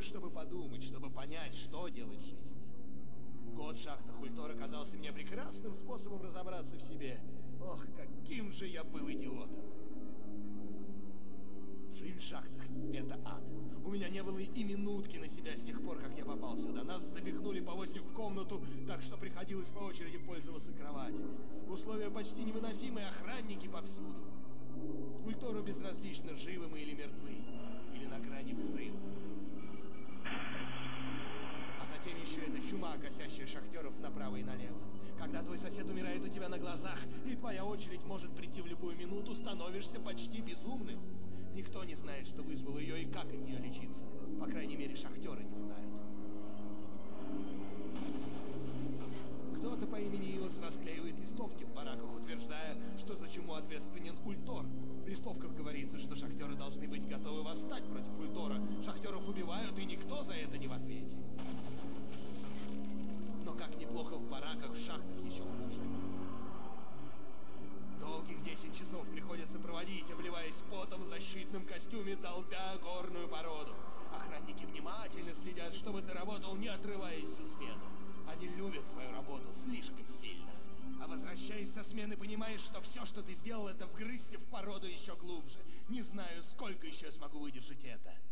чтобы подумать, чтобы понять, что делать в жизни. Год в шахтах Ультора казался мне прекрасным способом разобраться в себе. Ох, каким же я был идиотом. Жизнь в шахтах — это ад. У меня не было и минутки на себя с тех пор, как я попал сюда. Нас запихнули по 8 в комнату, так что приходилось по очереди пользоваться кроватями. Условия почти невыносимые, охранники повсюду. Ультору безразлично, живы мы или мертвы, или на грани взрыва. А затем еще эта чума, косящая шахтеров направо и налево. Когда твой сосед умирает у тебя на глазах, и твоя очередь может прийти в любую минуту, становишься почти безумным. Никто не знает, что вызвало ее и как от нее лечиться. По крайней мере, шахтеры не знают. Кто-то по имени Иос расклеивает листовки в бараках, утверждая, что за чуму ответственен Ультор. В листовках говорится, что шахтеры должны быть готовы восстать против Ультора. Шахтеров убивают, и никто за это не в ответе. Но как неплохо в бараках, в шахтах еще хуже. Долгих 10 часов приходится проводить, обливаясь потом в защитном костюме, долбя горную породу. Охранники внимательно следят, чтобы ты работал, не отрываясь всю смену. Они любят свою работу слишком сильно. А возвращаясь со смены, понимаешь, что все, что ты сделал, это вгрызться в породу еще глубже. Не знаю, сколько еще я смогу выдержать это.